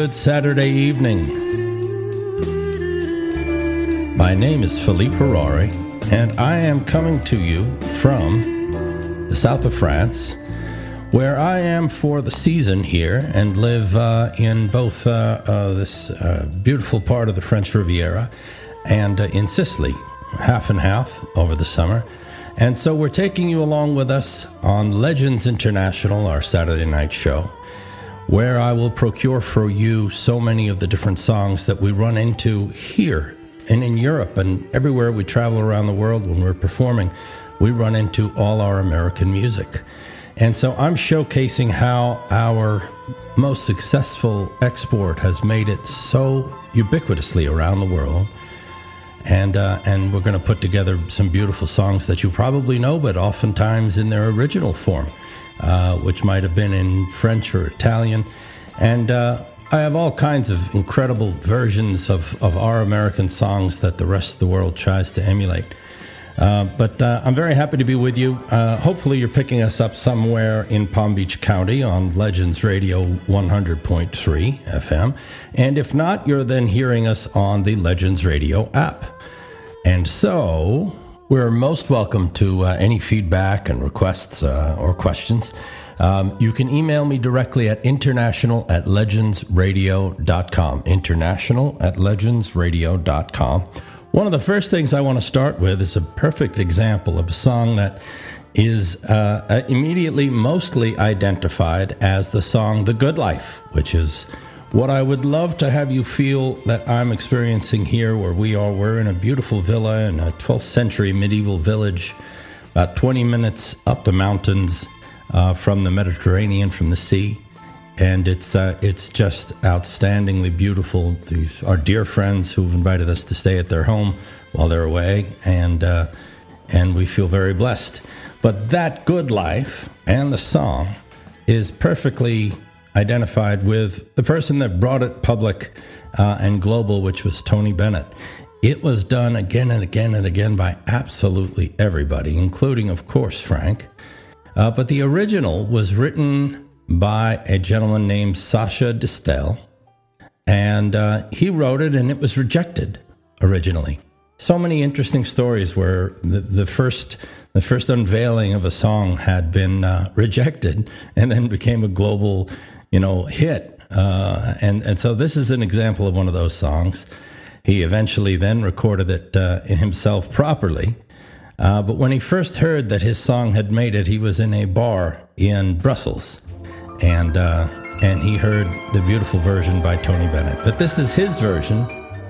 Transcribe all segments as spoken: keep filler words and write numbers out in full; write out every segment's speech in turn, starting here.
good Saturday evening. My name is Philippe Harari, and I am coming to you from the south of France, where I am for the season here and live uh, in both uh, uh, this uh, beautiful part of the French Riviera and uh, in Sicily, half and half over the summer. And so we're taking you along with us on Legends International, our Saturday night show, where I will procure for you so many of the different songs that we run into here and in Europe and everywhere we travel around the world when we're performing. We run into all our American music. And so I'm showcasing how our most successful export has made it so ubiquitously around the world. And uh, and we're going to put together some beautiful songs that you probably know, but oftentimes in their original form, uh, which might have been in French or Italian. And uh, I have all kinds of incredible versions of, of our American songs that the rest of the world tries to emulate. Uh, but uh, I'm very happy to be with you. Uh, hopefully you're picking us up somewhere in Palm Beach County on Legends Radio one hundred point three F M. And if not, you're then hearing us on the Legends Radio app. And so we're most welcome to uh, any feedback and requests uh, or questions. Um, you can email me directly at international at legends radio dot com. International at legends radio dot com. One of the first things I want to start with is a perfect example of a song that is uh, immediately mostly identified as the song The Good Life, which is what I would love to have you feel that I'm experiencing here where we are. We're in a beautiful villa in a twelfth century medieval village, about twenty minutes up the mountains uh, from the Mediterranean, from the sea. And it's uh, it's just outstandingly beautiful. These are dear friends who've invited us to stay at their home while they're away, and uh, and we feel very blessed. But that good life and the song is perfectly identified with the person that brought it public uh, and global, which was Tony Bennett. It was done again and again and again by absolutely everybody, including, of course, Frank. Uh, but the original was written by a gentleman named Sacha Distel, and uh, he wrote it, and it was rejected originally. So many interesting stories where the, the first the first unveiling of a song had been uh, rejected, and then became a global, you know, hit. Uh, and and so this is an example of one of those songs. He eventually then recorded it uh, himself properly. Uh, but when he first heard that his song had made it, he was in a bar in Brussels. And uh, and he heard the beautiful version by Tony Bennett. But this is his version.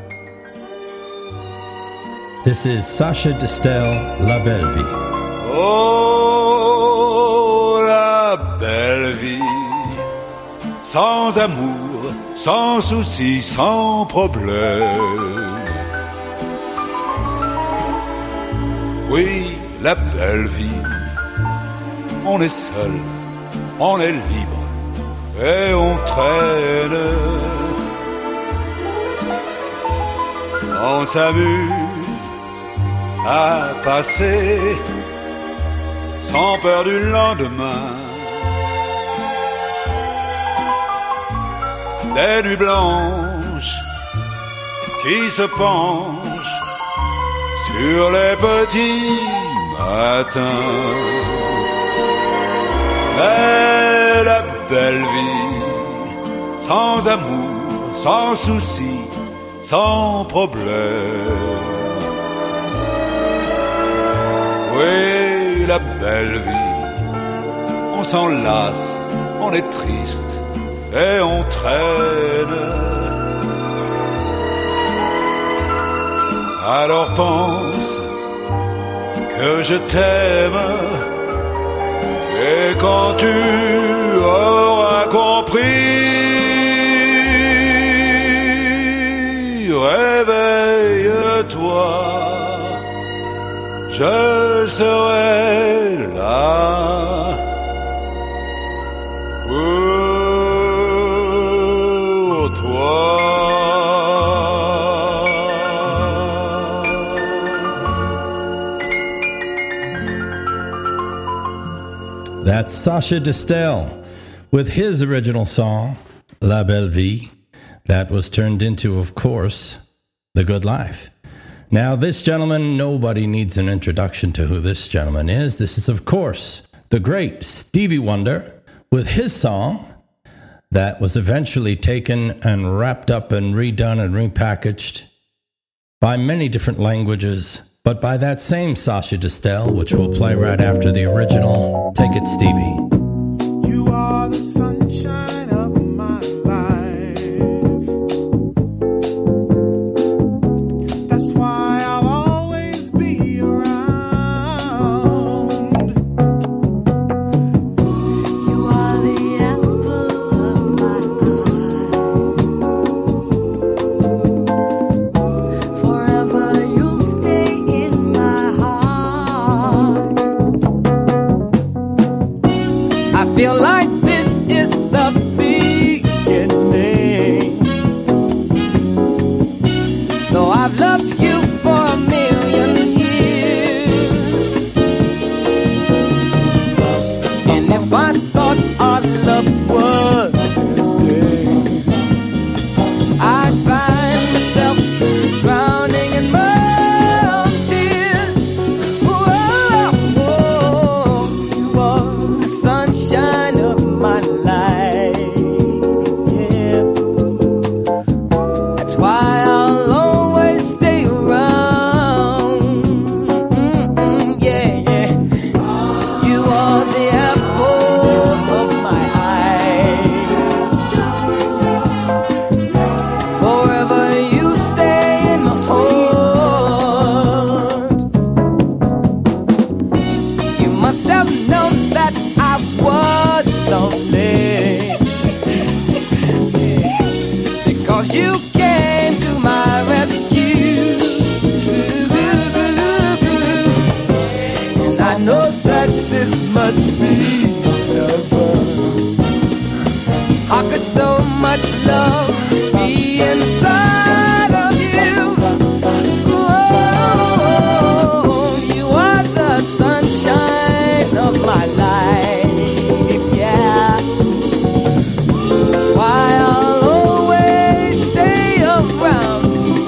This is Sacha Distel, La Belle Vie. Oh, la belle vie, sans amour, sans souci, sans problème. Oui, la belle vie, on est seul. On est libre et on traîne. On s'amuse à passer sans peur du lendemain. Des nuits blanches qui se penchent sur les petits matins. Mais la belle vie, sans amour, sans souci, sans problème. Oui, la belle vie, on s'enlace, on est triste et on traîne. Alors pense que je t'aime. Et quand tu auras compris, réveille-toi, je serai là pour toi. That's Sacha Distel with his original song, La Belle Vie. that was turned into, of course, The Good Life. Now, this gentleman, nobody needs an introduction to who this gentleman is. This is, of course, the great Stevie Wonder with his song that was eventually taken and wrapped up and redone and repackaged by many different languages, but by that same Sasha Distel, which we'll play right after the original. Take it, Stevie. You are the sunshine of my life. That's why I'll always be around. You are the apple of my eye. Forever you'll stay in my heart. I feel like this is the beginning. Though I've loved you for a million years, and if I thought our love was ending, I'd find myself drowning in my own tears. Whoa, whoa, you are the sunshine of my life. Yeah. That's why I'll always stay around. Mm-mm, yeah, yeah. You are the apple of my eye. Forever you stay in my heart. You must have known that I was lonely, because you came to my rescue. And I know that this must be heaven. How could so much love be inside of you? Oh, you are the sunshine of my life, yeah. That's why I'll always stay around.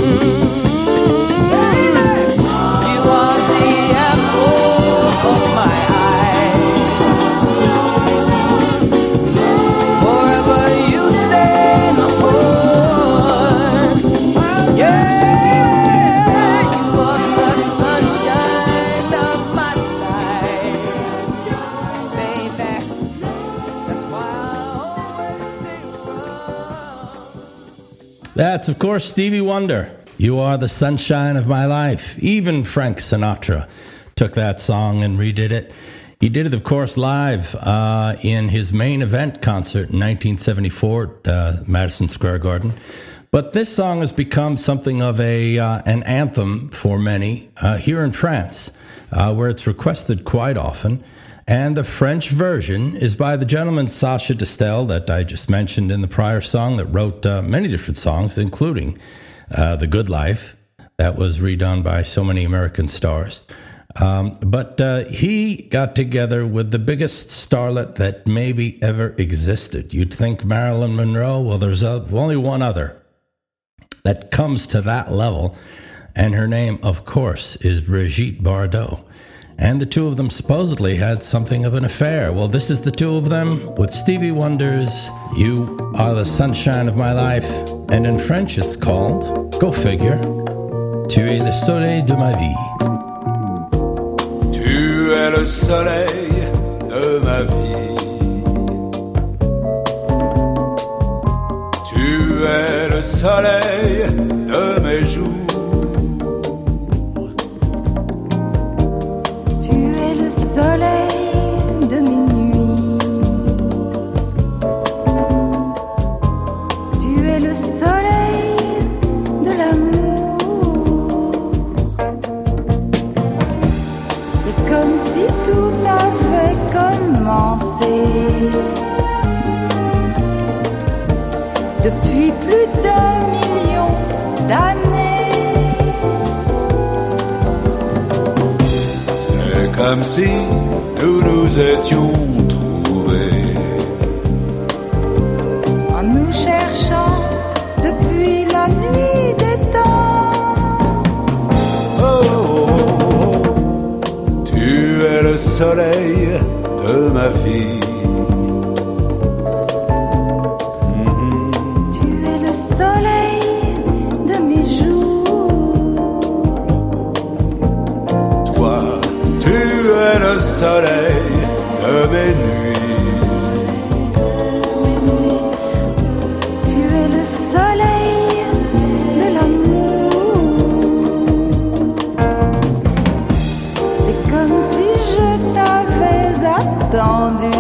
Mm-hmm. You are the apple of my eye. Forever you stay in my heart. Yeah, you are the sunshine of my life, baby. That's why I'll always stay around. That's, of course, Stevie Wonder. You are the sunshine of my life. Even Frank Sinatra took that song and redid it. He did it, of course, live uh, in his main event concert in nineteen seventy-four at uh, Madison Square Garden. But this song has become something of a uh, an anthem for many uh, here in France, uh, where it's requested quite often. And the French version is by the gentleman Sasha Distel that I just mentioned in the prior song, that wrote uh, many different songs, including uh, The Good Life, that was redone by so many American stars. Um, but uh, he got together with the biggest starlet that maybe ever existed. You'd think Marilyn Monroe. Well, there's a, only one other that comes to that level, and her name, of course, is Brigitte Bardot. And the two of them supposedly had something of an affair. Well, this is the two of them with Stevie Wonder's You Are the Sunshine of My Life. And in French, it's called, go figure, Tu es le soleil de ma vie. Tu es le soleil de ma vie. Tu es le soleil de mes jours. Tu es le soleil de mes nuits. Tu es le soleil de l'amour. C'est comme si tout avait commencé. Depuis plus d'un million d'années. C'est comme si nous nous étions trouvés En nous cherchant depuis soleil de ma vie. Tu es le soleil de mes jours. Toi, tu es le soleil de mes nuits. Tu es le soleil de l'amour. C'est comme si je t'avais attendu.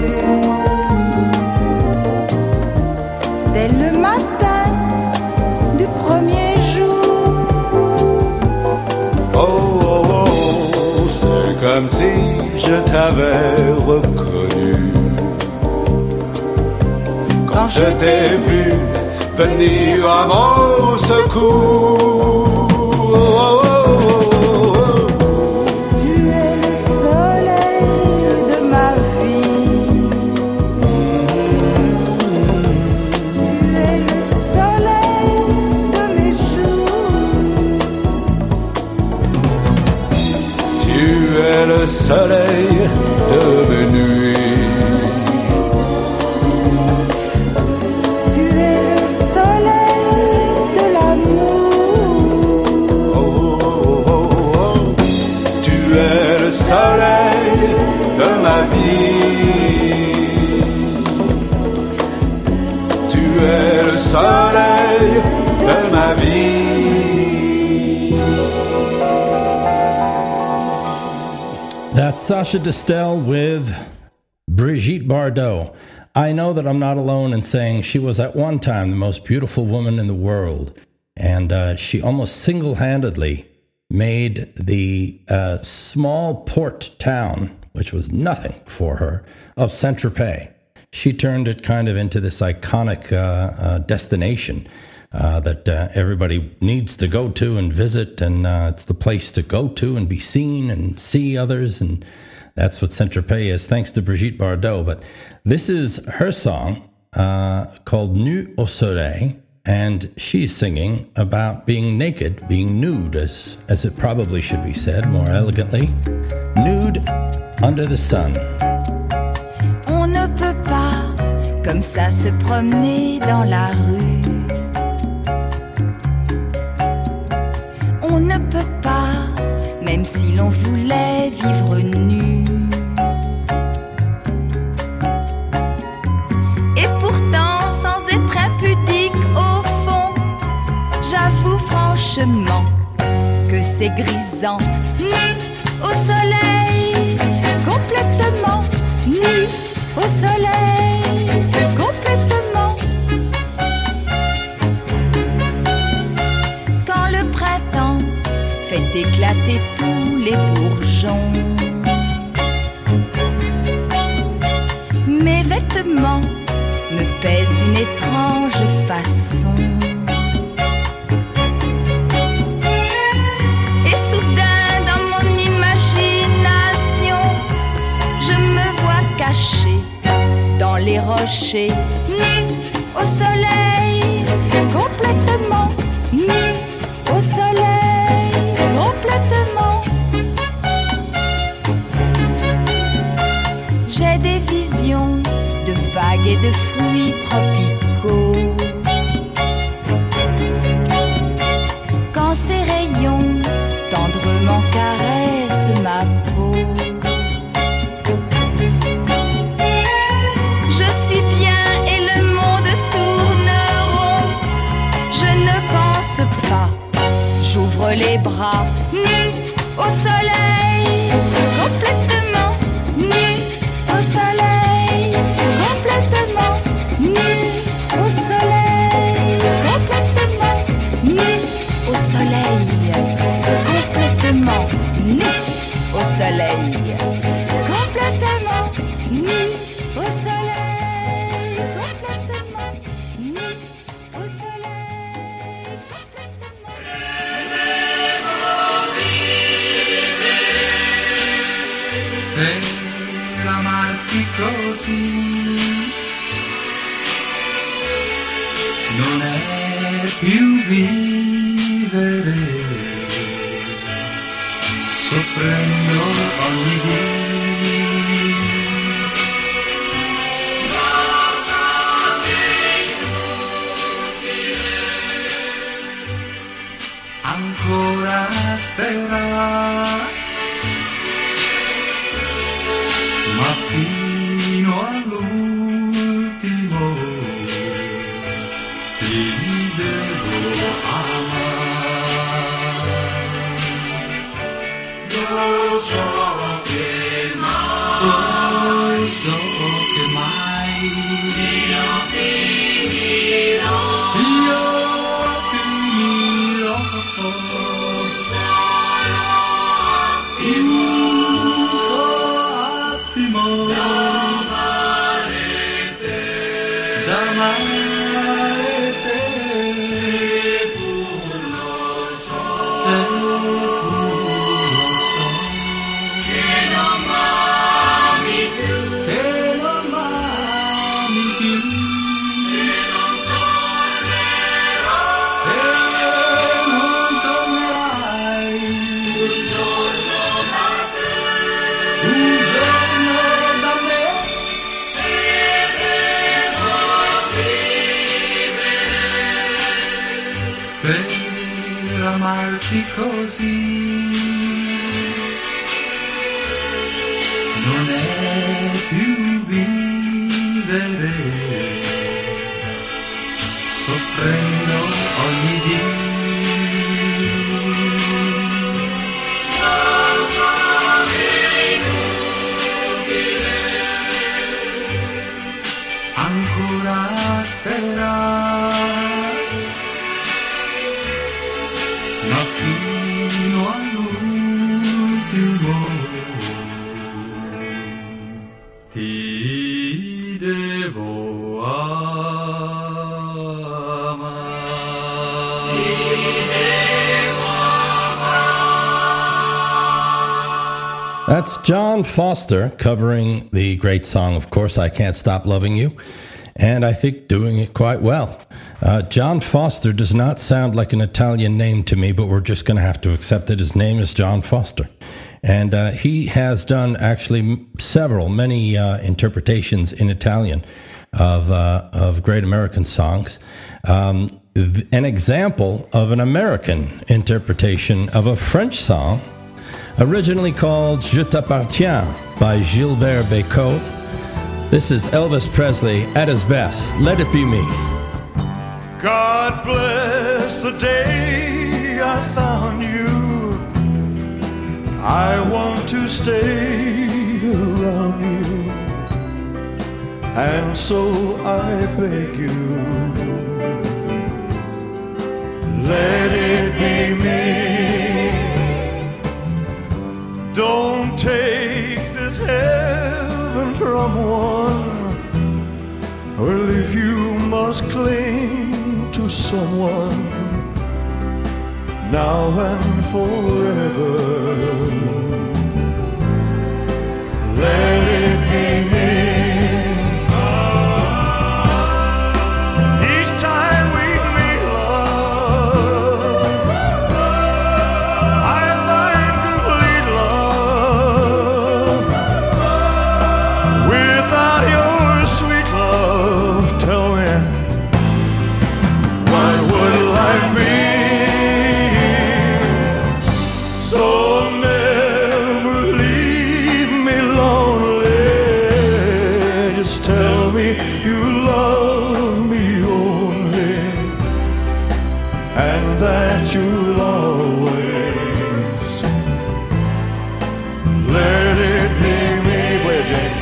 Dès le matin du premier jour. Oh, oh, oh, c'est comme si je t'avais reconnu. Quand je t'ai vu venir à mon secours. Oh, oh, oh, oh. Tu es le soleil de ma vie. Tu es le soleil de mes jours. Tu es le soleil de mes nuits. Tu es le soleil de l'amour. Oh, oh, oh, oh. Tu es le soleil de ma vie. Tu es le soleil de ma vie. That's Sasha Distel with Brigitte Bardot. I know that I'm not alone in saying she was at one time the most beautiful woman in the world, and uh, she almost single-handedly made the uh, small port town, which was nothing for her, of Saint-Tropez. She turned it kind of into this iconic uh, uh, destination uh, that uh, everybody needs to go to and visit, and uh, it's the place to go to and be seen and see others, and that's what Saint-Tropez is, thanks to Brigitte Bardot. But this is her song uh, called Nu au Soleil, and she's singing about being naked, being nude, as, as it probably should be said more elegantly. Nude under the sun. On ne peut pas comme ça se promener dans la rue. On ne peut pas, même si l'on voulait vivre nu. Et pourtant, sans être impudique au fond, j'avoue franchement que c'est grisant. Nu au soleil, complètement nu au soleil, complètement. Quand le printemps fait éclater tous les bourgeons, mes vêtements me pèsent d'une étrange façon. Et soudain, dans mon imagination, je me vois cachée dans les rochers, nue au soleil, complètement nue au soleil, complètement. J'ai des visions de vagues et de fruits tropicaux. Quand ces rayons tendrement caressent ma peau, je suis bien et le monde tourne rond. Je ne pense pas, j'ouvre les bras, nue au soleil, complètement nue au soleil, complètement nue au soleil, complètement nue au soleil, complètement nue au soleil, complètement nue au soleil, complètement nue au soleil, per amarti così non è più vivere, soffrendo ogni ancora spera, ma fino all'ultimo ti devo amare. Lo so che mai, lo so che mai io finirò, io finirò un solo attimo d'amare te, d'amare te, seppur lo so, seppur lo so, che non m'ami più, che non m'ami più, che non tornerai, e non tornerai, un giorno da te, un giorno da me, se devo vivere per amarti così. Non è più vivere, soffrendo ogni dì. Ancora spera, ma fino all'ultimo ti devo amare. Ti devo amare. That's John Foster covering the great song, of course, I Can't Stop Loving You, and I think doing it quite well. Uh, John Foster does not sound like an Italian name to me, but we're just going to have to accept that his name is John Foster. And uh, he has done actually several, many uh, interpretations in Italian of uh, of great American songs. Um, th- an example of an American interpretation of a French song, originally called Je t'appartiens by Gilbert Bécaud. This is Elvis Presley at his best. Let it be me. God bless the day I found you. I want to stay around you, and so I beg you, let it be me. Don't take this heaven from one. Well, if you must cling to someone now and forever, let it be me. Each time we meet, love, I find complete love. Without your sweet love, tell me, what would life be? So never leave me lonely. Just tell me you love me only, and that you'll always let it be me. Play it, Jane.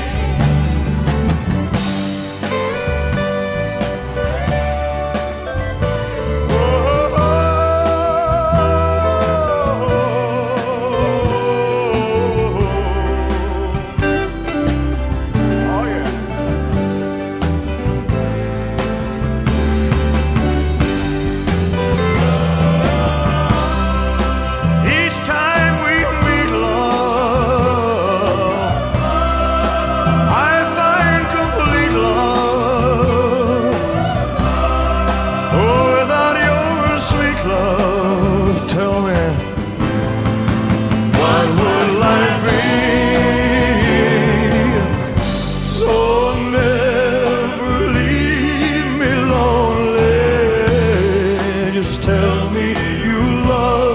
Tell me you love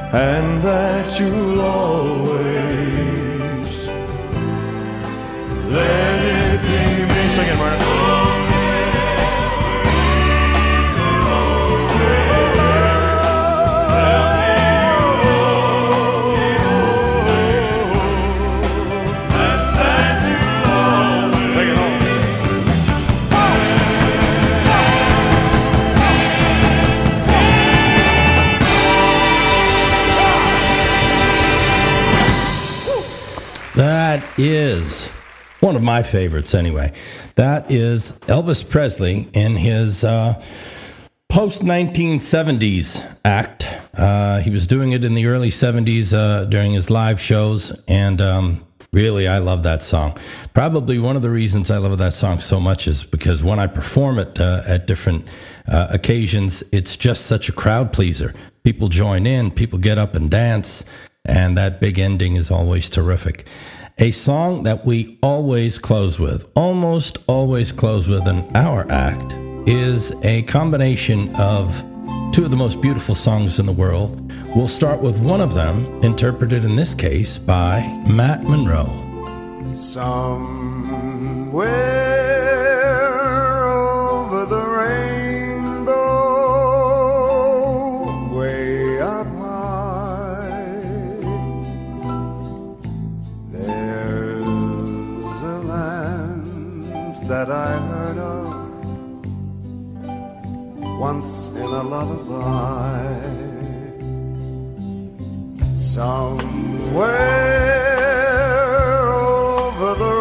and that you'll always let it be me. Sing it, Martin. That is one of my favorites anyway. That is Elvis Presley in his uh, post nineteen seventies act. Uh, he was doing it in the early seventies uh, during his live shows, and um, really, I love that song. Probably one of the reasons I love that song so much is because when I perform it uh, at different uh, occasions, it's just such a crowd pleaser. People join in, people get up and dance, and that big ending is always terrific. A song that we always close with, almost always close with in our act, is a combination of two of the most beautiful songs in the world. We'll start with one of them, interpreted in this case by Matt Monro. Somewhere over the rainbow, way up high, there's a land that I heard of once in a lullaby. Somewhere over the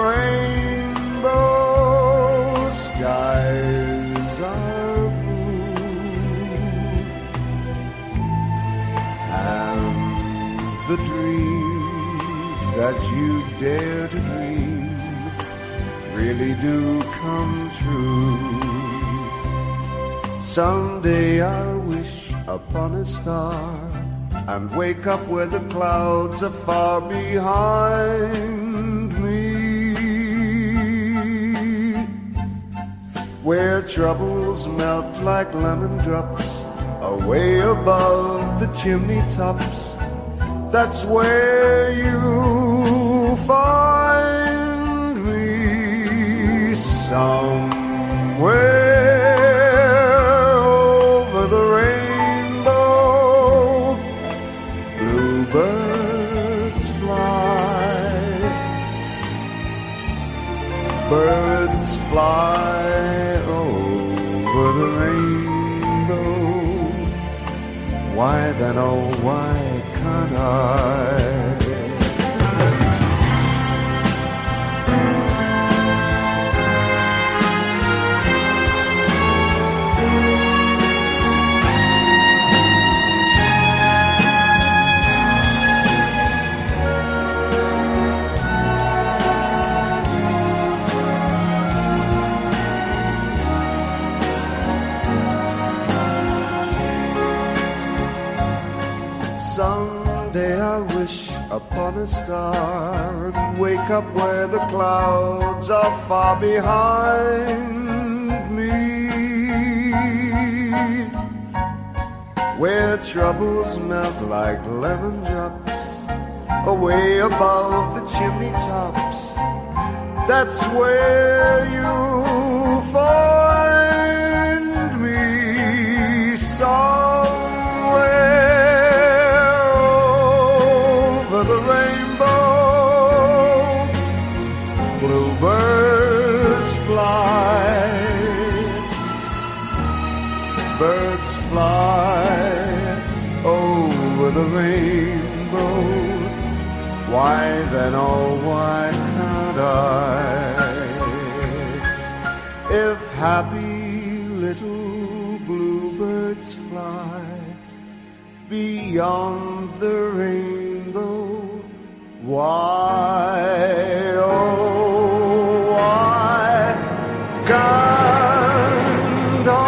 rainbow, skies are blue, and the dreams that you dare to dream really do come true. Someday I'll wish upon a star and wake up where the clouds are far behind me, where troubles melt like lemon drops away above the chimney tops. That's where you find me. Somewhere birds fly, birds fly over the rainbow. Why then, oh, why can't I? Someday I'll wish upon a star and wake up where the clouds are far behind me, where troubles melt like lemon drops away above the chimney tops. That's where you find me. Somewhere the rainbow, bluebirds fly, birds fly over the rainbow. Why then, oh, why can't I? If happy little bluebirds fly beyond the rainbow, why, oh, why can't I?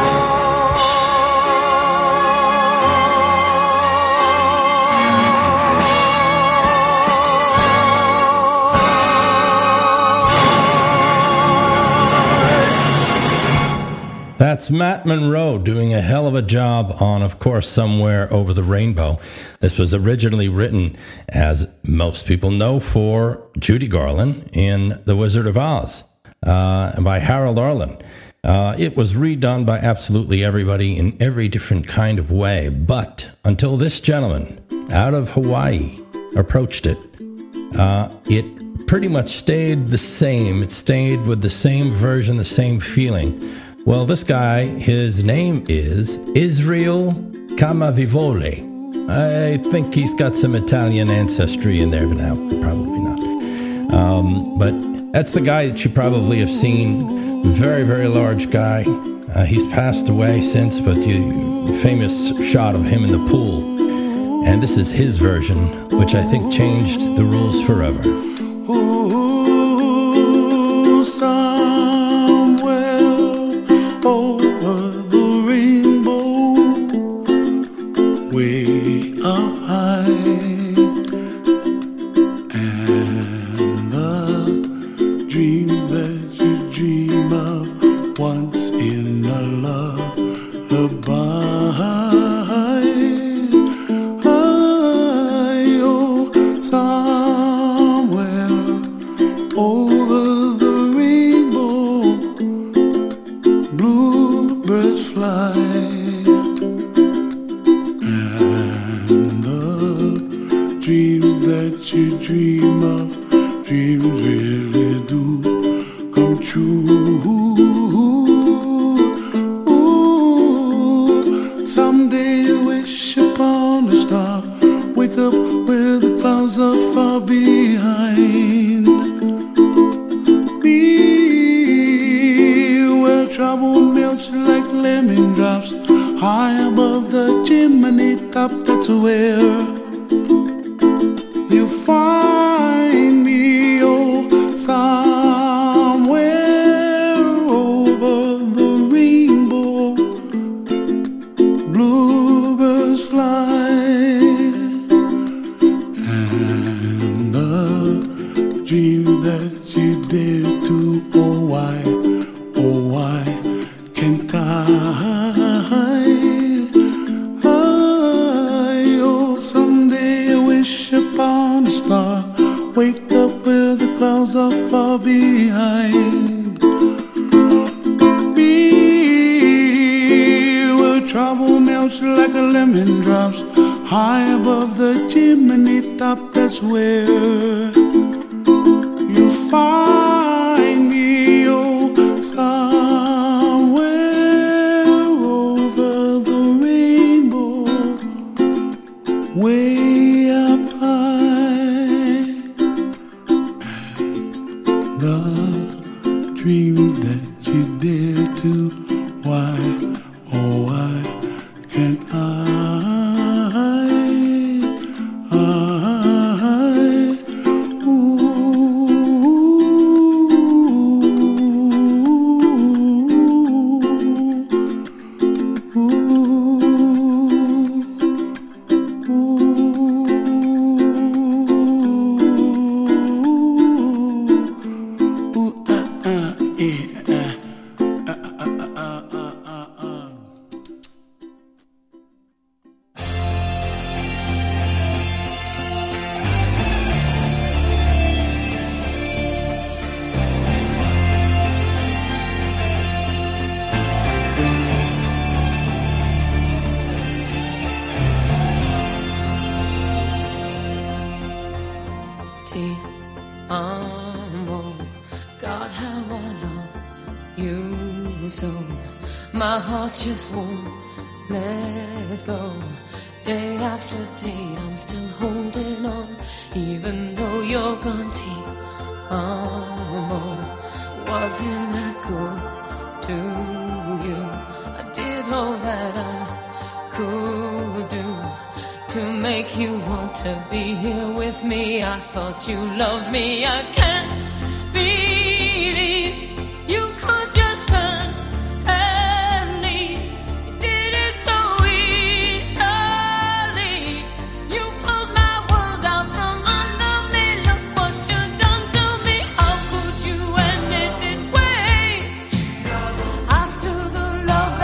That That's Matt Monro doing a hell of a job on, of course, Somewhere Over the Rainbow. This was originally written, as most people know, for Judy Garland in The Wizard of Oz uh, by Harold Arlen. Uh, it was redone by absolutely everybody in every different kind of way, but until this gentleman out of Hawaii approached it, uh, it pretty much stayed the same. It stayed with the same version, the same feeling. Well, this guy, his name is Israel Camavivole. I think he's got some Italian ancestry in there, but now probably not. Um, but that's the guy that you probably have seen. Very, very large guy. Uh, he's passed away since, but you famous shot of him in the pool. And this is his version, which I think changed the rules forever. Ooh, somewhere over the rainbow, way up high, and the dreams that you dream of once in a lullaby. Oh, somewhere over the rainbow, bluebirds fly, and the dreams that you dream of, dreams really do come true. Ooh, someday you wish upon a star, wake up where the clouds are far behind. Be where trouble melts like lemon drops, high above the chimney top. That's where you find me. Oh, somewhere over the rainbow, bluebirds fly, and the dreams that you dare to, oh why, oh why can't I? I oh, someday I wish upon a star, wake up where the clouds are far behind. Be where trouble melts like a lemon drops, high above the chimney top. That's where you find me. Oh, somewhere over the rainbow, way up high, and the dreams that you dare to, why, oh why can't I? Te amo, God, how I love you so. My heart just won't let go. Day after day, I'm still holding on, even though you're gone. Te amo, wasn't I good to you? I did all that I could do to make you want to be here with me. I thought you loved me. I can't believe you could just turn and leave. You did it so easily. You pulled my world out from under me. Look what you've done to me. How could you end it this way? After the love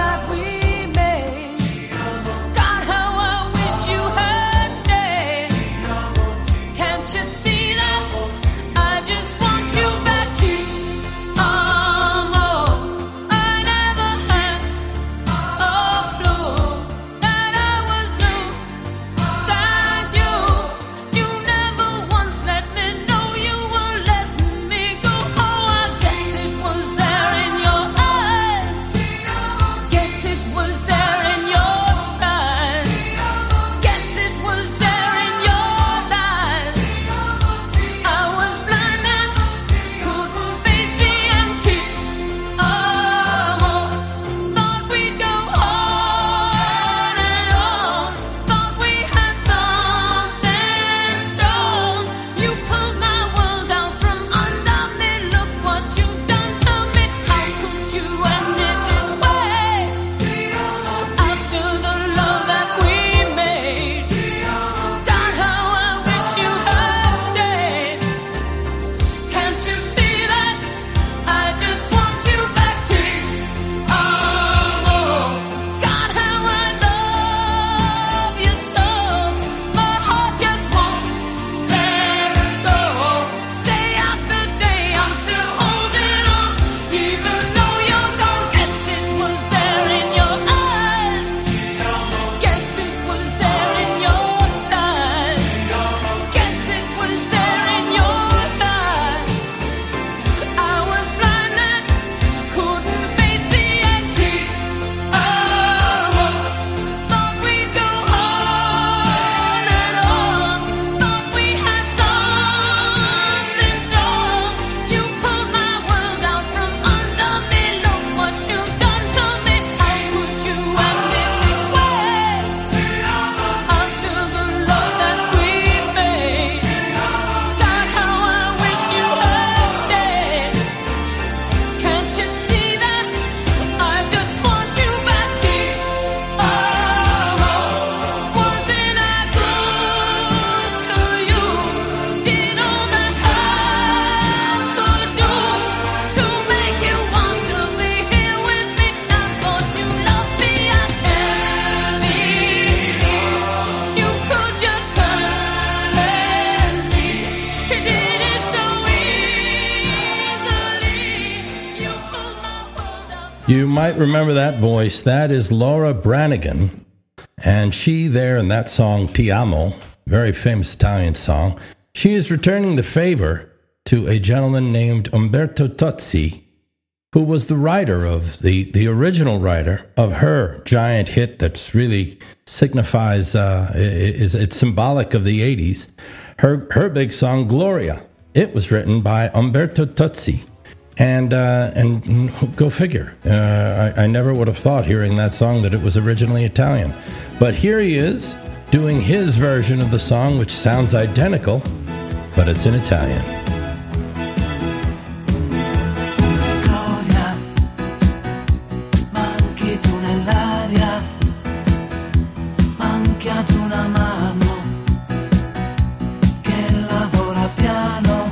might remember that voice. That is Laura Branigan. And she there in that song, Ti Amo, very famous Italian song, she is returning the favor to a gentleman named Umberto Tozzi, who was the writer of, the, the original writer of her giant hit that's really signifies, uh, is it's symbolic of the eighties, her, her big song, Gloria. It was written by Umberto Tozzi. And uh, and go figure. Uh, I, I never would have thought hearing that song that it was originally Italian. But here he is doing his version of the song, which sounds identical, but it's in Italian. Gloria, manchi tu nell'aria, manchi ad una mano che lavora piano,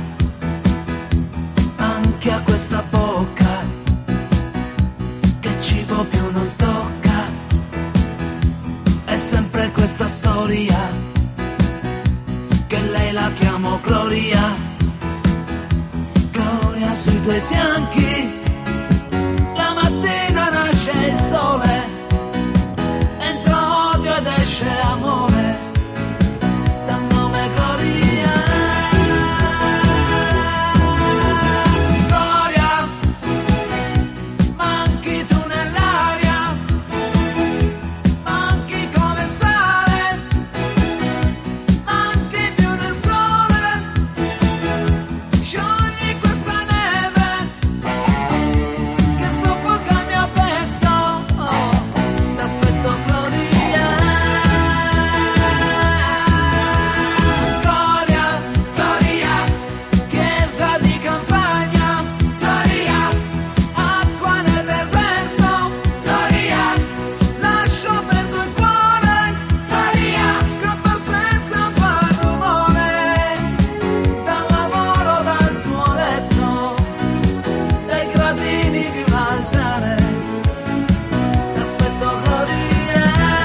anche a questa bocca che cibo più non tocca. È sempre questa storia che lei la chiamo Gloria. Gloria sui tuoi fianchi, la mattina nasce il sole, entra odio ed esce amore, dal nome Gloria. Gloria, manchi tu nell'aria, manchi come sale, manchi più del sole, sciogli questa neve che soffoca il mio petto, oh, t'aspetto Gloria. Gloria, Gloria, chiesa di campagna, Gloria, acqua nel deserto, Gloria, lascio perdo il cuore, Gloria, scappa senza far rumore, dal lavoro, dal tuo letto, dai gradini di un altare, t'aspetto Gloria.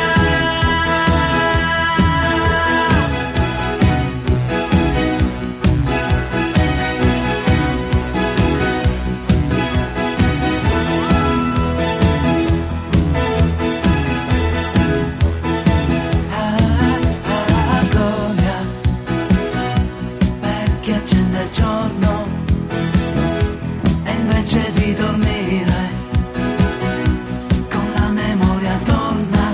Ah, ah, Gloria, perché accende il giorno e invece di dormire con la memoria torna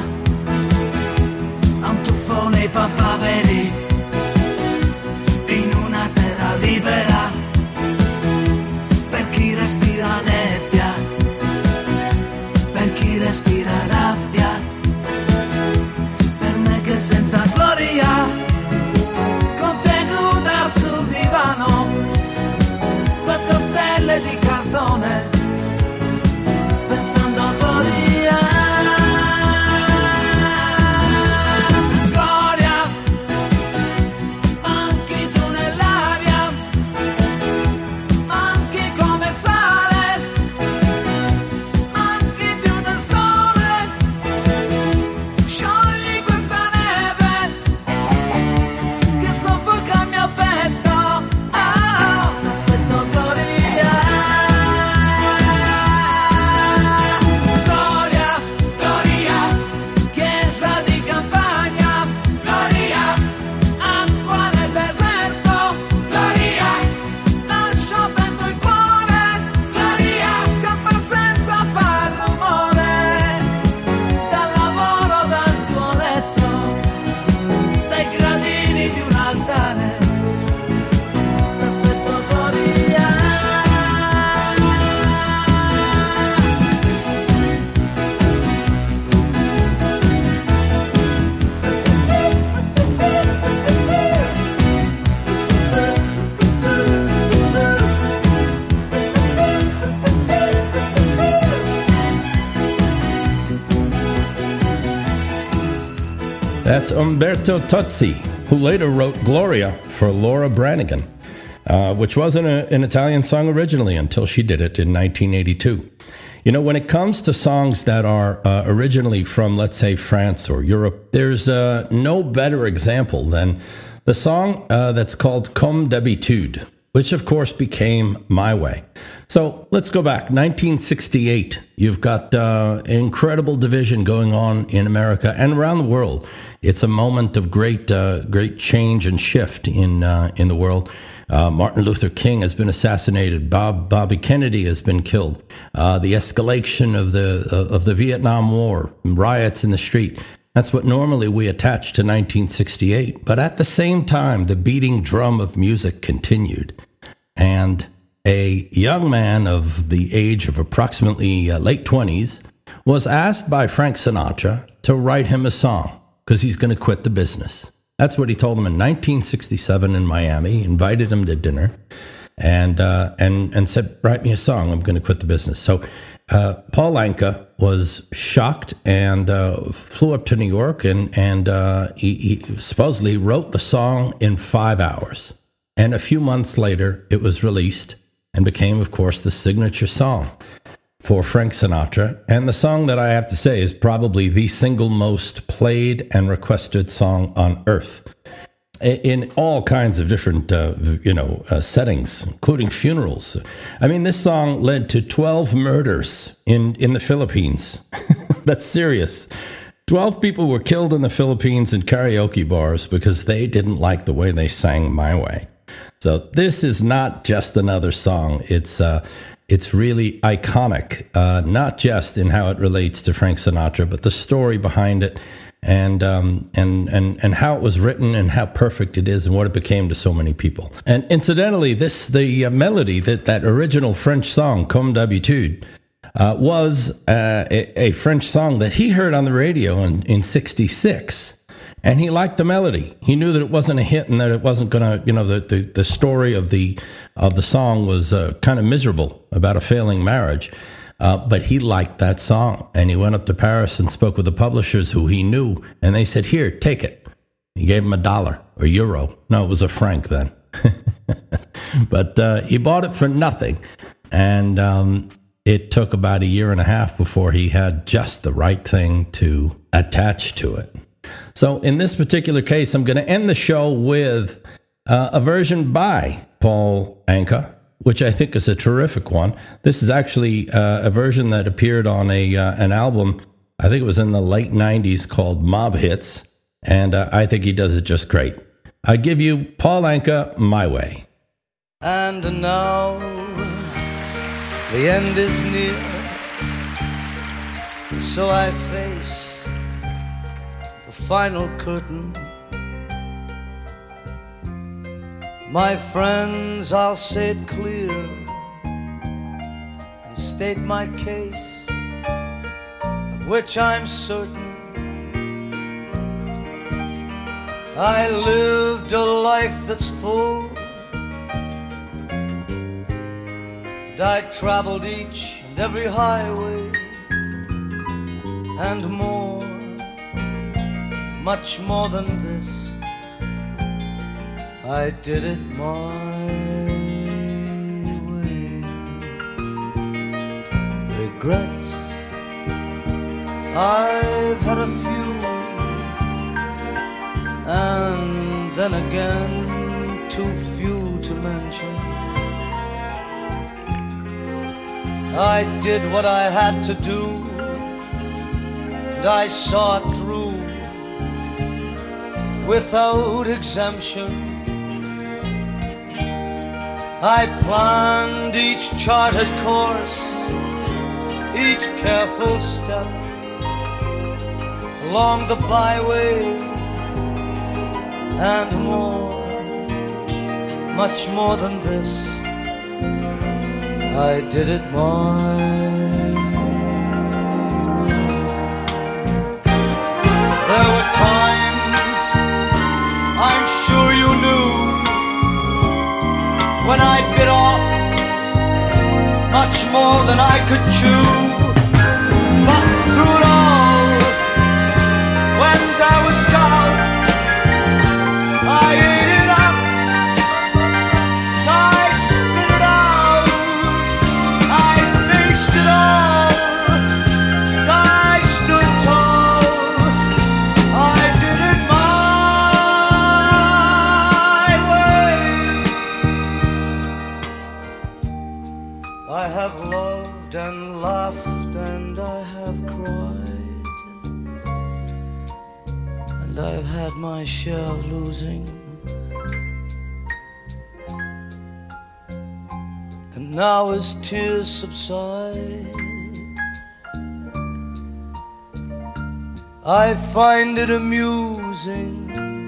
a un tuffo nei papaveri in una terra libera per chi respira nebbia, per chi respira rabbia, per me che senza gloria, contenuta sul divano, faccio stelle di cartone, pensando a gloria. Gloria, manchi tu nell'aria, manchi come sale, manchi più del sole, sciogli questa neve che soffoca il mio petto, ah, t'aspetto Gloria. Gloria, Gloria, chiesa di campagna, Gloria, acqua nel deserto, Gloria, lascio perdo il cuore, Gloria, scappa senza far rumore, dal lavoro, dal tuo letto, dai gradini di un altare, t'aspetto Gloria. That's Umberto Tozzi, who later wrote Gloria for Laura Branigan, uh, which wasn't a, an Italian song originally until she did it in nineteen eighty-two. You know, when it comes to songs that are uh, originally from, let's say, France or Europe, there's uh, no better example than the song uh, that's called Comme d'habitude. which of course became My Way. So let's go back. nineteen sixty-eight, you've got uh, incredible division going on in America and around the world. It's a moment of great uh, great change and shift in uh, in the world. Uh, Martin Luther King has been assassinated. Bob Bobby Kennedy has been killed. Uh, the escalation of the uh, of the Vietnam War, riots in the street. That's what normally we attach to nineteen sixty-eight. But at the same time, the beating drum of music continued. And a young man of the age of approximately uh, late twenties was asked by Frank Sinatra to write him a song because he's going to quit the business. That's what he told him in nineteen sixty-seven in Miami. He invited him to dinner and uh, and and said, write me a song. I'm going to quit the business. So uh, Paul Anka was shocked and uh, flew up to New York and, and uh, he, he supposedly wrote the song in five hours. And a few months later, it was released and became, of course, the signature song for Frank Sinatra. And the song that I have to say is probably the single most played and requested song on earth in all kinds of different, uh, you know, uh, settings, including funerals. I mean, this song led to twelve murders in, in the Philippines. That's serious. twelve people were killed in the Philippines in karaoke bars because they didn't like the way they sang My Way. So this is not just another song. It's uh, it's really iconic, uh, not just in how it relates to Frank Sinatra, but the story behind it, and um, and and and how it was written, and how perfect it is, and what it became to so many people. And incidentally, this the uh, melody that that original French song "Comme d'habitude" uh, was uh, a, a French song that he heard on the radio in in sixty-six. And he liked the melody. He knew that it wasn't a hit and that it wasn't going to, you know, the, the, the story of the of the song was uh, kind of miserable about a failing marriage. Uh, but he liked that song. And he went up to Paris and spoke with the publishers who he knew. And they said, here, take it. He gave him a dollar or euro. No, it was a franc then. But uh, he bought it for nothing. And um, it took about a year and a half before he had just the right thing to attach to it. So in this particular case, I'm going to end the show with uh, a version by Paul Anka, which I think is a terrific one. This is actually uh, a version that appeared on a uh, an album, I think it was in the late nineties, called Mob Hits, and uh, I think he does it just great. I give you Paul Anka, My Way. And now the end is near, so I face final curtain. My friends, I'll say it clear and state my case, of which I'm certain. I lived a life that's full, and I traveled each and every highway and more. Much more than this, I did it my way. Regrets, I've had a few, and then again too few to mention. I did what I had to do, and I saw it through without exemption. I planned each charted course, each careful step along the byway, and more, much more than this, I did it my way. There were times, I'm sure you knew, when I bit off much more than I could chew. But through it all, when there was doubt, I ate it up, I spit it out, I faced it all, and I stood tall, I did it my way. share of losing. And now as tears subside, I find it amusing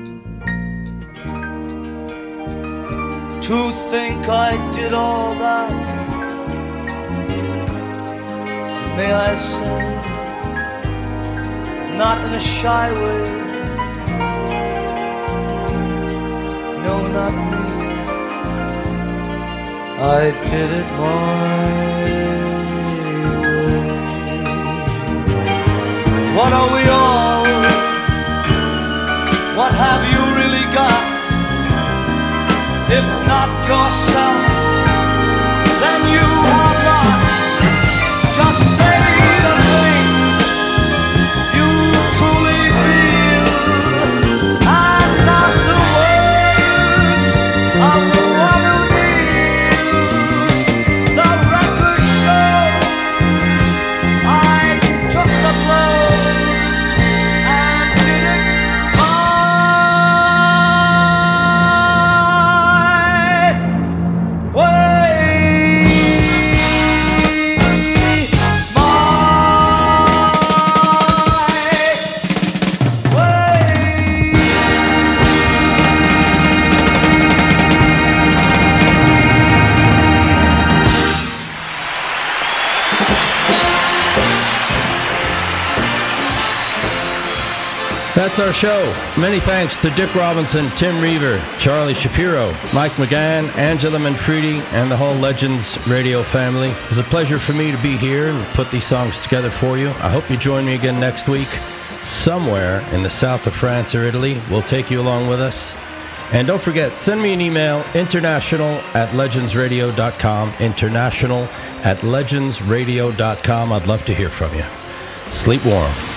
to think I did all that. May I say, not in a shy way, no, not me, I did it my way. What are we all? What have you really got? If not yourself, then you are not. Just say the things you truly feel, and not the words of the one who kneels. The record shows I took the blows and did it my way. That's our show. Many thanks to Dick Robinson, Tim Reaver, Charlie Shapiro, Mike McGann, Angela Manfredi, and the whole Legends Radio family. It was a pleasure for me to be here and put these songs together for you. I hope you join me again next week, somewhere in the south of France or Italy. We'll take you along with us. And don't forget, send me an email, international at legends radio dot com, international at legends radio dot com. I'd love to hear from you. Sleep warm.